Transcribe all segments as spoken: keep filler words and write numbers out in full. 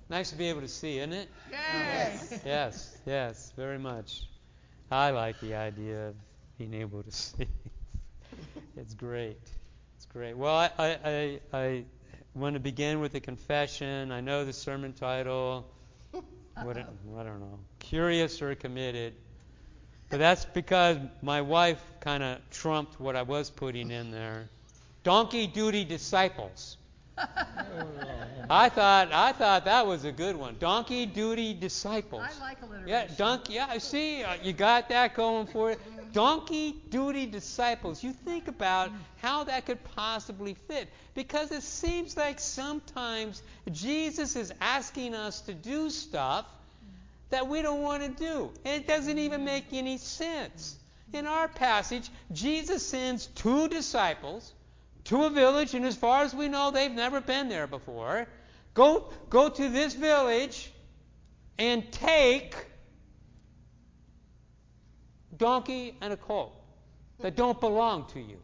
Nice to be able to see, isn't it? Yes. Yes, yes, very much. I like the idea of being able to see. It's great. It's great. Well, I, I, I, I want to begin with a confession. I know the sermon title. What, I don't know. Curious or committed. But that's because my wife kind of trumped what I was putting in there. Donkey duty disciples. I thought I thought that was a good one. Donkey duty disciples. I like alliteration. Yeah, donkey. Yeah, I see. Uh, you got that going for it. Donkey duty disciples. You think about how that could possibly fit, because it seems like sometimes Jesus is asking us to do stuff that we don't want to do, and it doesn't even make any sense. In our passage, Jesus sends two disciples to a village, and as far as we know, they've never been there before. Go, go to this village and take a donkey and a colt that don't belong to you.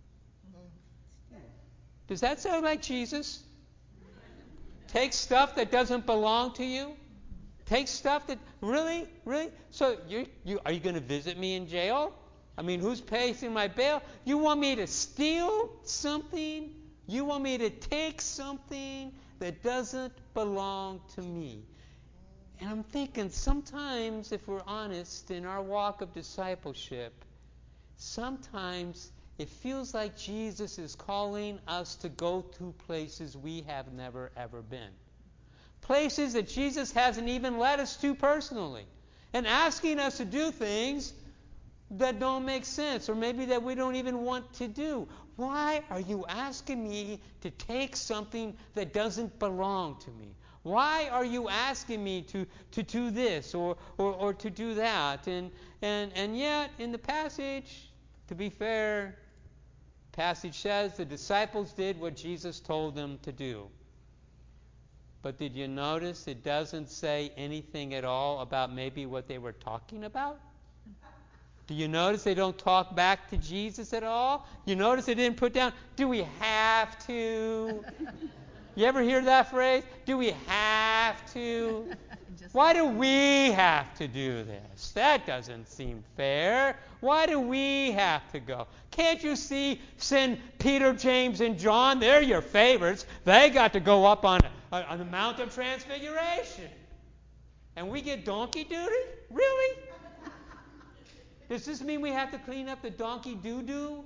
Does that sound like Jesus? Take stuff that doesn't belong to you? Take stuff that, really? Really? So you, you are you going to visit me in jail? I mean, who's paying my bail? You want me to steal something? You want me to take something that doesn't belong to me? And I'm thinking sometimes, if we're honest, in our walk of discipleship, sometimes it feels like Jesus is calling us to go to places we have never, ever been. Places that Jesus hasn't even led us to personally. And asking us to do things that don't make sense, or maybe that we don't even want to do. Why are you asking me to take something that doesn't belong to me? Why are you asking me to, to do this or, or, or to do that? And, and, and yet, in the passage, to be fair, the passage says the disciples did what Jesus told them to do. But did you notice it doesn't say anything at all about maybe what they were talking about? Do you notice they don't talk back to Jesus at all? You notice they didn't put down, do we have to? You ever hear that phrase? Do we have to? Why do we have to do this? That doesn't seem fair. Why do we have to go? Can't you see, send Peter, James, and John? They're your favorites. They got to go up on, on the Mount of Transfiguration. And we get donkey duty? Really? Does this mean we have to clean up the donkey doo-doo?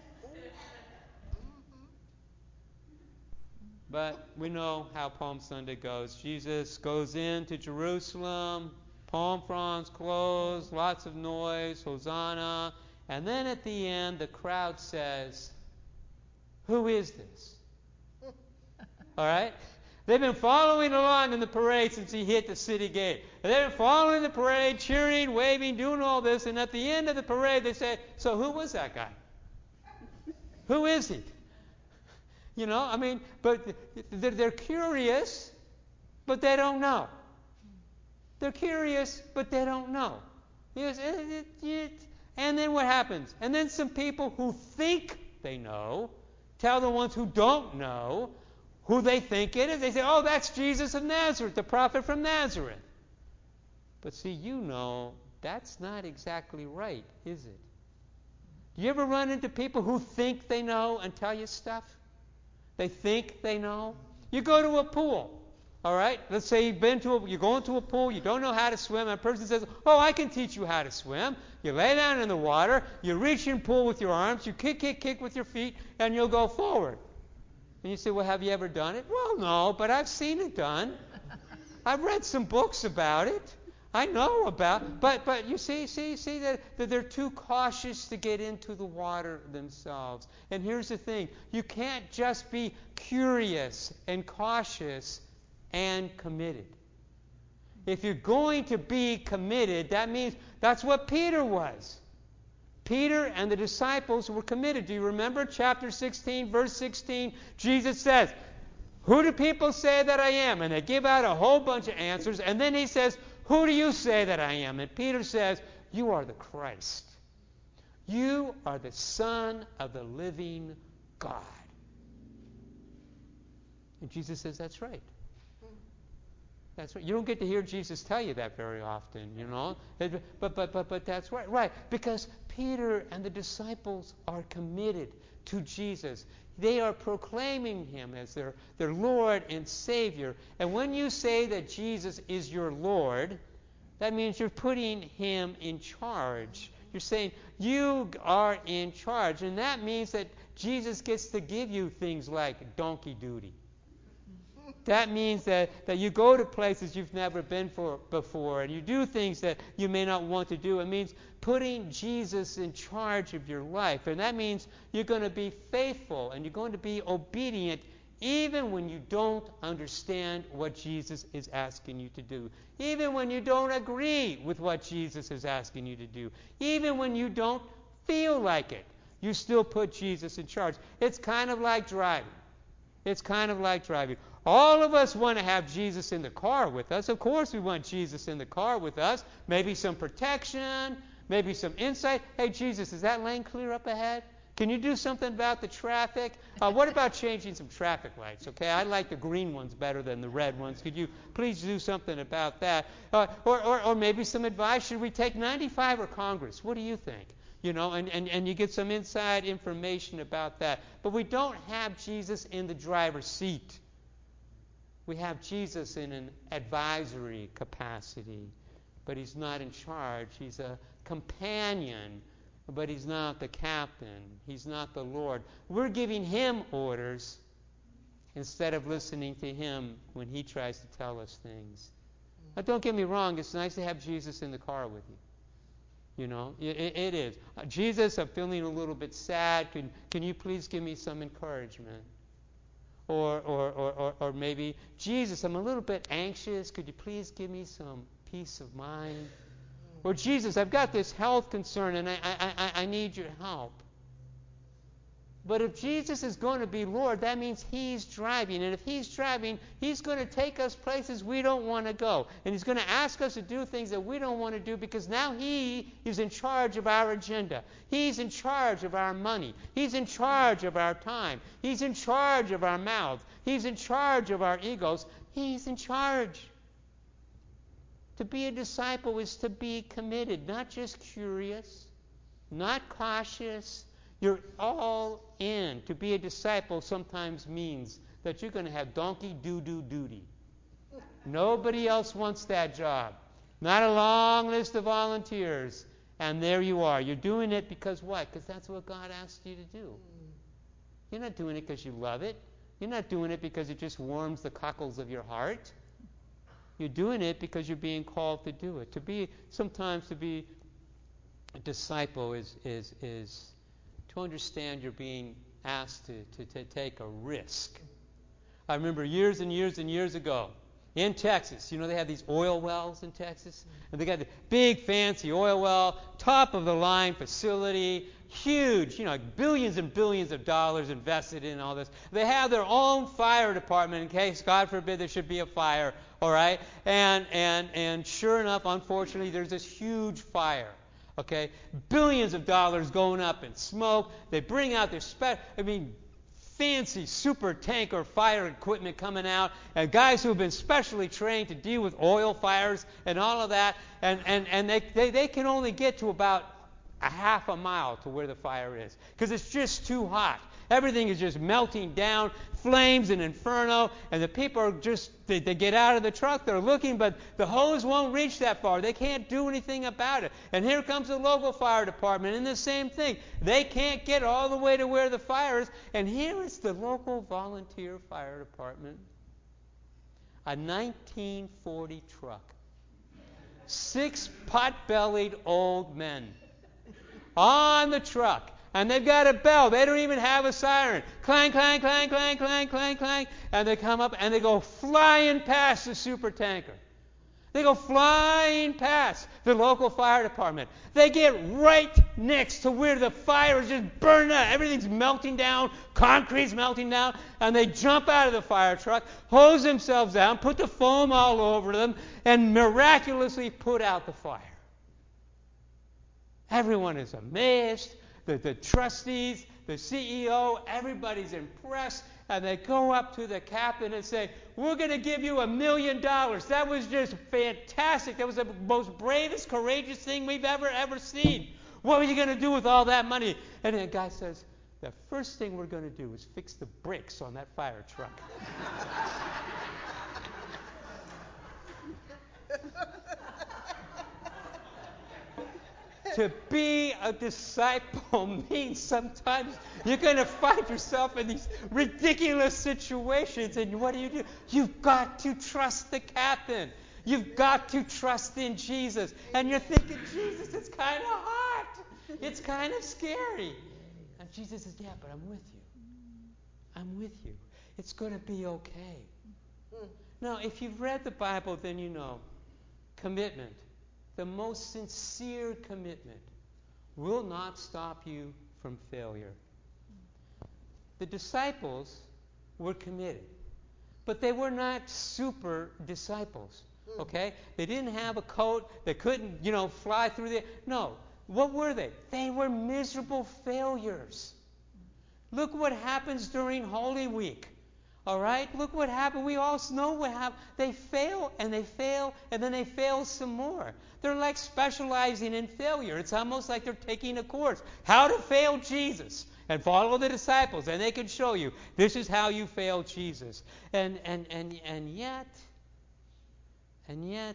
But we know how Palm Sunday goes. Jesus goes into Jerusalem, palm fronds closed, lots of noise, Hosanna. And then at the end, the crowd says, who is this? All right? They've been following along in the parade since he hit the city gate. And they've been following the parade, cheering, waving, doing all this. And at the end of the parade, they say, so who was that guy? Who is he? You know, I mean, but they're curious, but they don't know. They're curious, but they don't know. And then what happens? And then some people who think they know tell the ones who don't know who they think it is. They say, oh, that's Jesus of Nazareth, the prophet from Nazareth. But see, you know, that's not exactly right, is it? Do you ever run into people who think they know and tell you stuff? They think they know. You go to a pool, all right? Let's say you've been to a, you go into a pool, you don't know how to swim, and a person says, oh, I can teach you how to swim. You lay down in the water, you reach and pull with your arms, you kick, kick, kick with your feet, and you'll go forward. And you say, well, have you ever done it? Well, no, but I've seen it done. I've read some books about it. I know about, but but you see, see, see that, that they're too cautious to get into the water themselves. And here's the thing: you can't just be curious and cautious and committed. If you're going to be committed, that means that's what Peter was. Peter and the disciples were committed. Do you remember chapter sixteen, verse sixteen? Jesus says, who do people say that I am? And they give out a whole bunch of answers. And then he says, who do you say that I am? And Peter says, you are the Christ. You are the Son of the living God. And Jesus says, that's right. That's right. You don't get to hear Jesus tell you that very often, you know. But but but but that's right, right? Because Peter and the disciples are committed to Jesus. They are proclaiming him as their, their Lord and Savior. And when you say that Jesus is your Lord, that means you're putting him in charge. You're saying you are in charge. And that means that Jesus gets to give you things like donkey duty. That means that, that you go to places you've never been for before, and you do things that you may not want to do. It means putting Jesus in charge of your life. And that means you're going to be faithful and you're going to be obedient even when you don't understand what Jesus is asking you to do. Even when you don't agree with what Jesus is asking you to do. Even when you don't feel like it. You still put Jesus in charge. It's kind of like driving. It's kind of like driving. All of us want to have Jesus in the car with us. Of course we want Jesus in the car with us. Maybe some protection, maybe some insight. Hey, Jesus, is that lane clear up ahead? Can you do something about the traffic? Uh, what about changing some traffic lights? Okay, I like the green ones better than the red ones. Could you please do something about that? Uh, or, or, or maybe some advice. Should we take ninety-five or Congress? What do you think? You know, and, and, and you get some inside information about that. But we don't have Jesus in the driver's seat. We have Jesus in an advisory capacity, but he's not in charge. He's a companion, but he's not the captain. He's not the Lord. We're giving him orders instead of listening to him when he tries to tell us things. Now, don't get me wrong. It's nice to have Jesus in the car with you. You know, it, it is. Uh, Jesus, I'm feeling a little bit sad. Can, can you please give me some encouragement? Or, or, or, or, or maybe, Jesus, I'm a little bit anxious. Could you please give me some peace of mind? Or, Jesus, I've got this health concern and I, I, I, I need your help. But if Jesus is going to be Lord, that means he's driving. And if he's driving, he's going to take us places we don't want to go. And he's going to ask us to do things that we don't want to do because now he is in charge of our agenda. He's in charge of our money. He's in charge of our time. He's in charge of our mouths. He's in charge of our egos. He's in charge. To be a disciple is to be committed, not just curious, not cautious. You're all in. To be a disciple sometimes means that you're going to have donkey doo-doo duty. Nobody else wants that job. Not a long list of volunteers. And there you are. You're doing it because what? Because that's what God asked you to do. You're not doing it because you love it. You're not doing it because it just warms the cockles of your heart. You're doing it because you're being called to do it. To be, sometimes to be a disciple is is is to understand you're being asked to, to, to take a risk. I remember years and years and years ago in Texas, you know, they have these oil wells in Texas, and they got the big fancy oil well, top of the line facility, huge, you know, like billions and billions of dollars invested in all this. They have their own fire department in case, God forbid, there should be a fire, all right? And and and sure enough, unfortunately, there's this huge fire. Okay, billions of dollars going up in smoke. They bring out their spe- I mean, fancy super tanker fire equipment coming out, and guys who have been specially trained to deal with oil fires and all of that, and and and they they, they can only get to about a half a mile to where the fire is because it's just too hot. Everything is just melting down, flames and inferno, and the people are just, they, they get out of the truck, they're looking, but the hose won't reach that far. They can't do anything about it. And here comes the local fire department, and the same thing. They can't get all the way to where the fire is, and here is the local volunteer fire department. A nineteen forty truck. Six pot-bellied old men on the truck. And they've got a bell. They don't even have a siren. Clang, clang, clang, clang, clang, clang, clang. And they come up and they go flying past the super tanker. They go flying past the local fire department. They get right next to where the fire is just burning up. Everything's melting down. Concrete's melting down. And they jump out of the fire truck, hose themselves down, put the foam all over them, and miraculously put out the fire. Everyone is amazed. The, the trustees, the C E O, everybody's impressed, and they go up to the captain and say, we're going to give you a million dollars. That was just fantastic. That was the most bravest, courageous thing we've ever, ever seen. What are you going to do with all that money? And the guy says, the first thing we're going to do is fix the brakes on that fire truck. To be a disciple means sometimes you're going to find yourself in these ridiculous situations. And what do you do? You've got to trust the captain. You've got to trust in Jesus. And you're thinking, Jesus, it's kind of hard. It's kind of scary. And Jesus says, yeah, but I'm with you. I'm with you. It's going to be okay. Now, if you've read the Bible, then you know commitment, the most sincere commitment, will not stop you from failure. The disciples were committed, but they were not super disciples. Okay? They didn't have a coat. They couldn't, you know, fly through the... No. What were they? They were miserable failures. Look what happens during Holy Week. All right? Look what happened. We all know what happened. They fail, and they fail, and then they fail some more. They're like specializing in failure. It's almost like they're taking a course. How to fail Jesus. And follow the disciples, and they can show you, this is how you fail Jesus. And, and, and, and yet, and yet,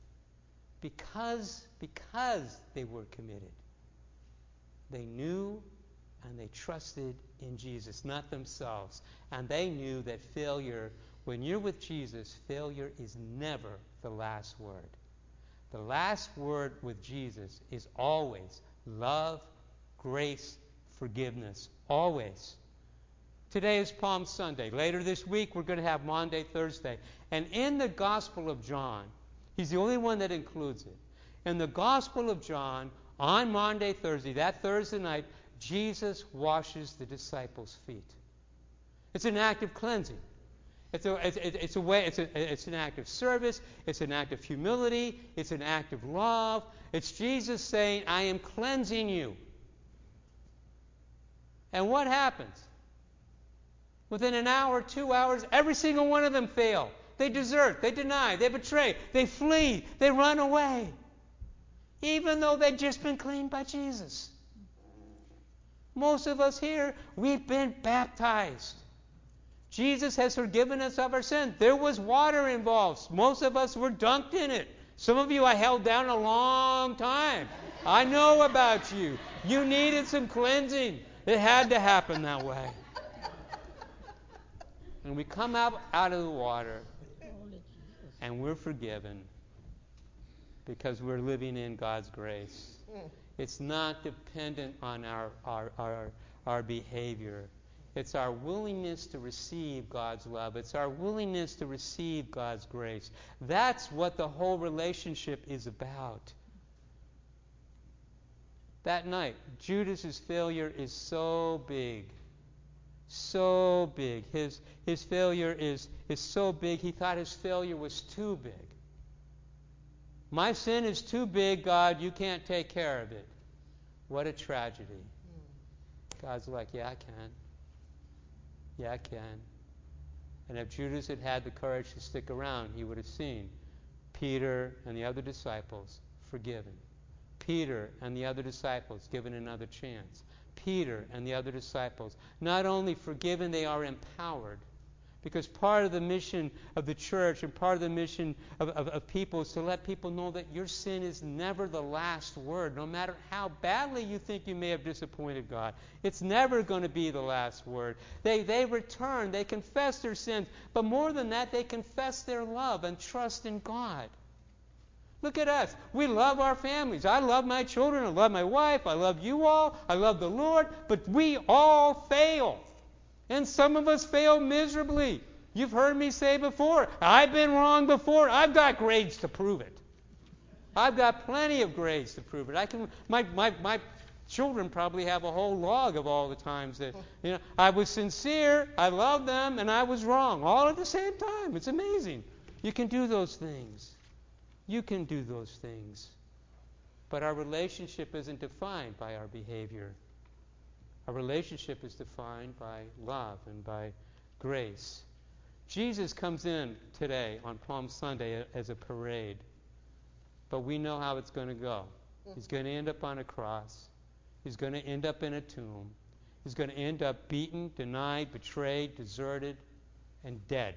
because, because they were committed, they knew and they trusted in Jesus, not themselves. And they knew that failure, when you're with Jesus, failure is never the last word. The last word with Jesus is always love, grace, forgiveness. Always. Today is Palm Sunday. Later this week, we're going to have Maundy, Thursday. And in the Gospel of John, he's the only one that includes it. In the Gospel of John, on Maundy, Thursday, that Thursday night, Jesus washes the disciples' feet. It's an act of cleansing. It's a, it's, it's a way. It's, a, it's an act of service. It's an act of humility. It's an act of love. It's Jesus saying, I am cleansing you. And what happens? Within an hour, two hours, every single one of them fail. They desert. They deny. They betray. They flee. They run away. Even though they've just been cleaned by Jesus. Most of us here, we've been baptized. Jesus has forgiven us of our sin. There was water involved. Most of us were dunked in it. Some of you I held down a long time. I know about you. You needed some cleansing. It had to happen that way. And we come out, out of the water, and we're forgiven because we're living in God's grace. It's not dependent on our, our, our, our behavior. It's our willingness to receive God's love. It's our willingness to receive God's grace. That's what the whole relationship is about. That night, Judas's failure is so big. So big. His, his failure is, is so big, he thought his failure was too big. My sin is too big, God. You can't take care of it. What a tragedy. God's like, yeah, I can. Yeah, I can. And if Judas had had the courage to stick around, he would have seen Peter and the other disciples forgiven. Peter and the other disciples given another chance. Peter and the other disciples not only forgiven, they are empowered. Because part of the mission of the church and part of the mission of, of, of people is to let people know that your sin is never the last word. No matter how badly you think you may have disappointed God, it's never going to be the last word. They, they return, they confess their sins, but more than that, they confess their love and trust in God. Look at us. We love our families. I love my children. I love my wife. I love you all. I love the Lord. But we all fail. And some of us fail miserably. You've heard me say before, I've been wrong before. I've got grades to prove it. I've got plenty of grades to prove it. I can. My, my, my children probably have a whole log of all the times that, you know, I was sincere, I loved them, and I was wrong. All at the same time. It's amazing. You can do those things. You can do those things. But our relationship isn't defined by our behavior. Our relationship is defined by love and by grace. Jesus comes in today on Palm Sunday as a parade, but we know how it's going to go. He's going to end up on a cross. He's going to end up in a tomb. He's going to end up beaten, denied, betrayed, deserted, and dead.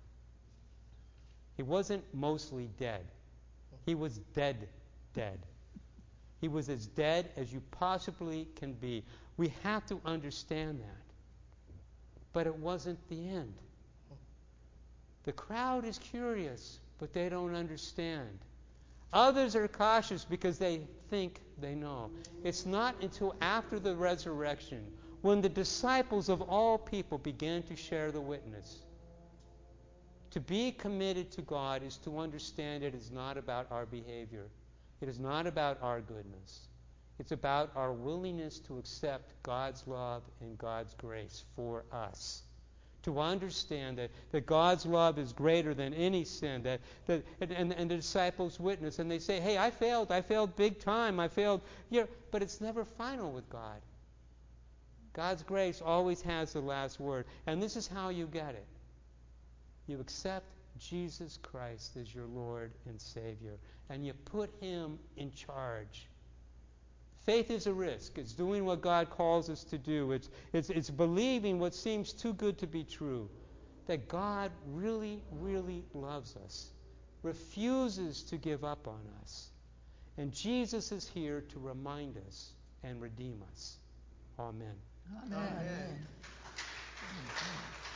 He wasn't mostly dead. He was dead, dead. He was as dead as you possibly can be. We have to understand that. But it wasn't the end. The crowd is curious, but they don't understand. Others are cautious because they think they know. It's not until after the resurrection, when the disciples of all people began to share the witness. To be committed to God is to understand it is not about our behavior. It is not about our goodness. It's about our willingness to accept God's love and God's grace for us. To understand that, that God's love is greater than any sin. That, that and, and, and the disciples witness, and they say, hey, I failed. I failed big time. I failed. Yeah, but it's never final with God. God's grace always has the last word. And this is how you get it. You accept Jesus Christ as your Lord and Savior, and you put Him in charge. Faith is a risk. It's doing what God calls us to do. It's, it's, it's believing what seems too good to be true. That God really, really loves us, refuses to give up on us. And Jesus is here to remind us and redeem us. Amen. Amen. Amen. Amen.